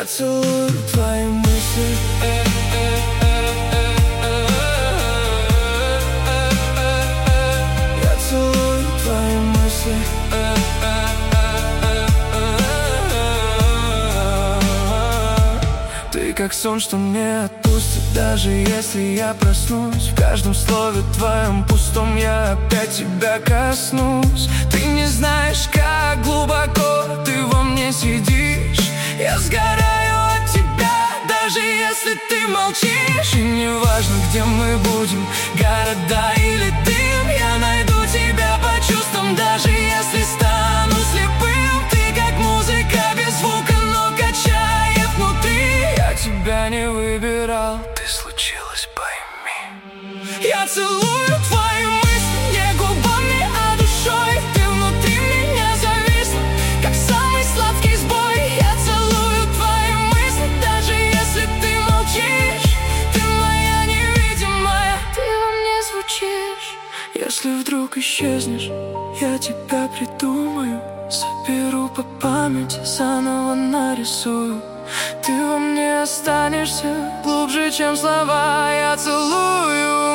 целую твои мысли. Я целую твои мысли. Ты как сон, что не отпустит, даже если я проснусь. В каждом слове твоем пустом я опять тебя коснусь. Ты не знаешь, как глубоко ты во мне сидишь. Я сгораю от тебя, даже если ты молчишь. И не важно, где мы будем, города или дым, я найду тебя по чувствам, даже если стану слепым. Ты как музыка без звука, но качает внутри. Я тебя не выбирал, ты случилось, пойми. Я целую твои мысли не губами, а душой. Ты внутри меня зависла, как самый сладкий сбой. Я целую твои мысли, даже если ты молчишь. Ты моя невидимая, ты во мне звучишь. Если вдруг исчезнешь, я тебя придумаю. Соберу по памяти, заново нарисую. Ты во мне останешься глубже, чем слова. Я целую